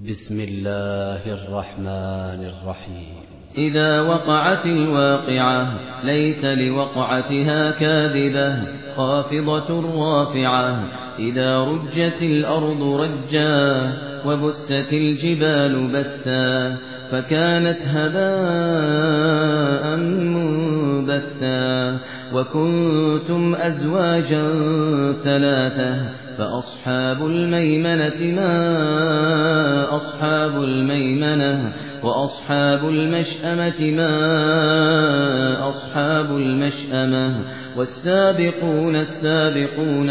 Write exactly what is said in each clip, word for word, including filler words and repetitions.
بسم الله الرحمن الرحيم. إذا وقعت الواقعة ليس لوقعتها كاذبة خافضة رافعة. إذا رجت الأرض رجا وبست الجبال بثا فكانت هباء منبثا. وكنتم أزواجا ثلاثة فأصحاب الميمنة ما أصحاب الميمنة وأصحاب المشأمة ما أصحاب المشأمة. والسابقون السابقون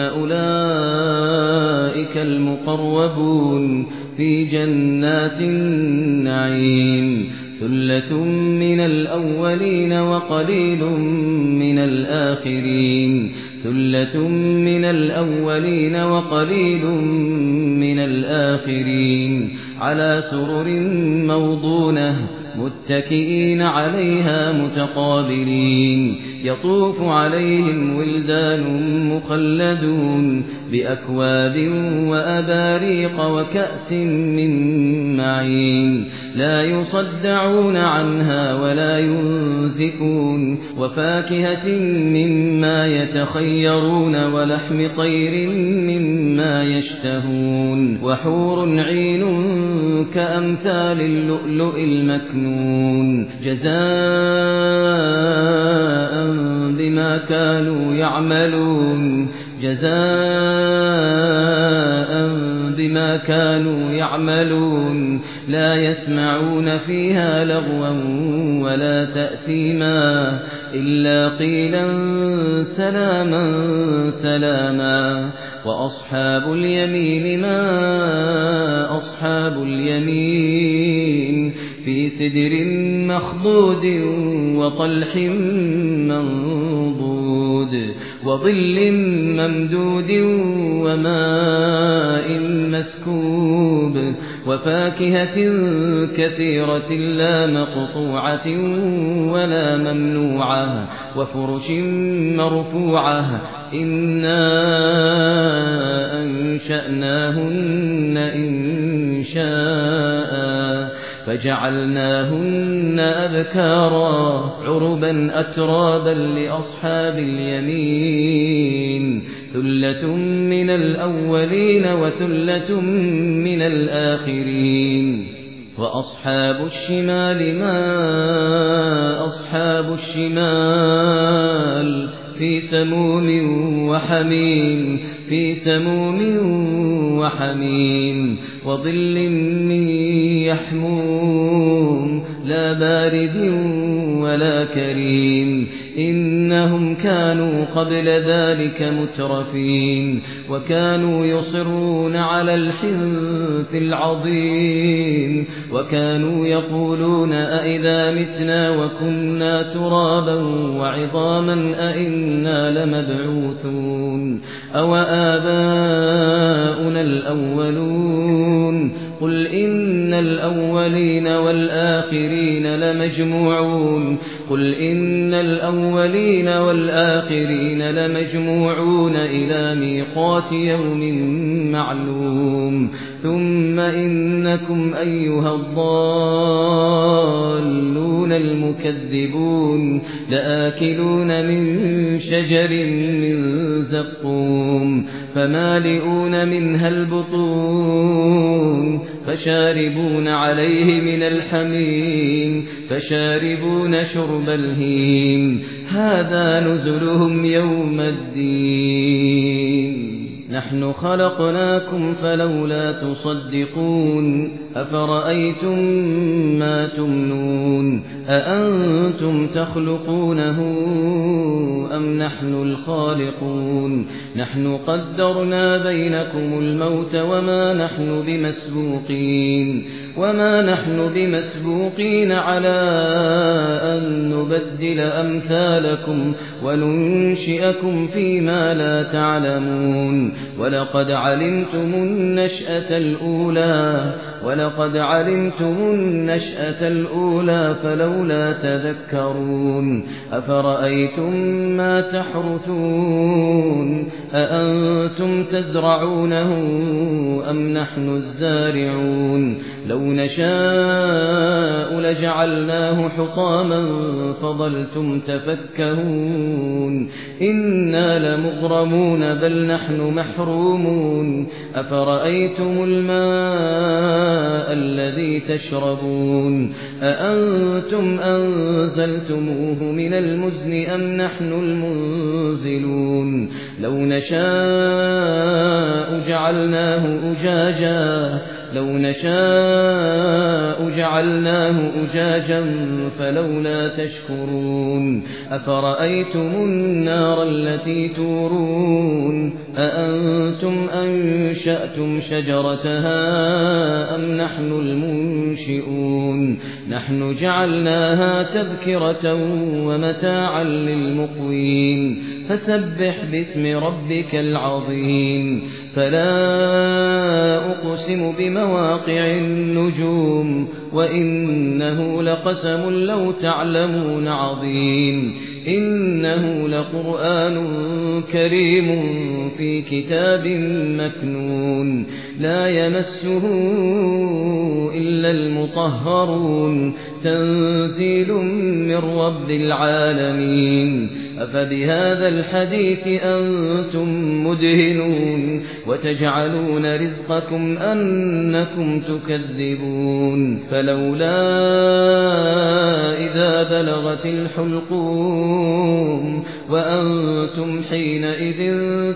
أولئك المقربون في جنات النعيم. ثلة من الأولين وقليل من الآخرين ثلة من الأولين وقليل من الآخرين. على سرر موضونة متكئين عليها متقابلين. يطوف عليهم ولدان مخلدون بأكواب وأباريق وكأس من معين. لا يصدعون عنها ولا ينزفون. وفاكهة مما يتخيرون ولحم طير مما يشتهون. وحور عين كأمثال اللؤلؤ المكنون جزاء بما كانوا يعملون جزاء بما كانوا يعملون. لا يسمعون فيها لغوا ولا تأثيما إلا قيلا سلاما سلاما. وأصحاب اليمين ما أصحاب اليمين في سدر مخضود وطلح منضود وظل ممدود وماء مسكوب. وفاكهة كثيرة لا مقطوعة ولا ممنوعة. وفرش مرفوعة إنا أنشأناهن إنشاء فجعلناهن أبكارا عربا أترابا لأصحاب اليمين. ثلة من الأولين وثلة من الآخرين. وأصحاب الشمال ما أصحاب الشمال في سموم وحميم في سموم وحميم. وظل من يحموم لا بارد ولا كريم. إنهم كانوا قبل ذلك مترفين وكانوا يصرون على الحنث العظيم. وكانوا يقولون أئذا متنا وكنا ترابا وعظاما أئنا لمبعوثون أو آباؤنا الأولون. قل إن الأولين والآخرين لمجموعون قل إن الأولين والآخرين لمجموعون إلى ميقات يوم معلوم. ثم إنكم أيها الضالون المكذبون لآكلون من شجر من زقوم فمالئون منها البطون فشاربون عليه من الحميم فشاربون شرب الهيم. هذا نزلهم يوم الدين. نحن خلقناكم فلولا تصدقون. أفرأيتم ما تمنون أأنتم تخلقونه أم نحن الخالقون. نحن قدرنا بينكم الموت وما نحن بمسبوقين وما نحن بمسبوقين على أن نبدل أمثالكم وننشئكم فيما لا تعلمون. ولقد علمتم النشأة الأولى ولقد علمتم النشأة الأولى فلولا تذكرون أفرأيتم ما تحرثون أأنتم تزرعونه أم نحن الزارعون لو نشاء لجعلناه حطاما فظلتم تفكهون إنا لمغرمون بل نحن محرومون أفرأيتم الماء الذي تشربون أأنتم أنزلتموه من المزن أم نحن المنزلون لو نشاء جعلناه أجاجا لو نشاء جعلناه أجاجا فلولا تشكرون أفرأيتم النار التي تورون أأنتم أنشأتم شجرتها أم نحن المنشئون نحن جعلناها تذكرة ومتاعا للمقوين فسبح باسم ربك العظيم فلا أقسم بمواقع النجوم وإنه لقسم لو تعلمون عظيم إنه لقرآن كريم في كتاب مكنون لا يمسه إلا المطهرون تنزيل من رب العالمين أفبهذا الحديث أنتم مدهنون وتجعلون رزقكم أنكم تكذبون فلولا إذا بلغت الحلقوم وأنتم حينئذ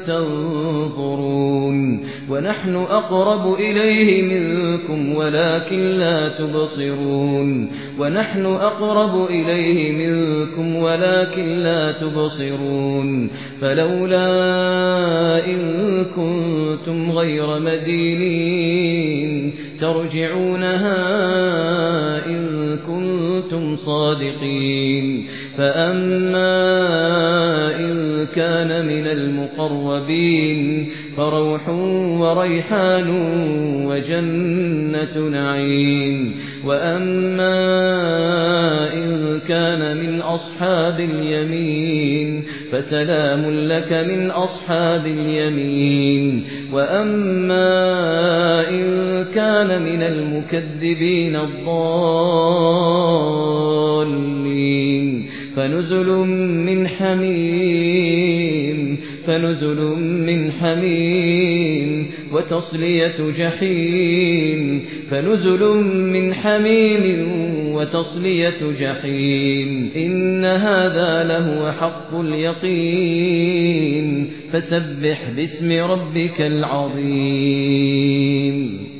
تنظرون ونحن أقرب إليه منكم ولكن لا تبصرون ونحن أقرب إليه منكم ولكن لا تبصرون فلولا إن كنتم غير مدينين ترجعونها إن كنتم صادقين فأما إن كان من المقربين فروح وريحان وجنة نعيم وأما إن كان من أصحاب اليمين فسلام لك من أصحاب اليمين وأما إن كان من المكذبين الضالين فنزل من حميم فنزل من حميم وتصلية جحيم فنزل من حميم وتصلية جحيم إن هذا لهو حق اليقين فسبح باسم ربك العظيم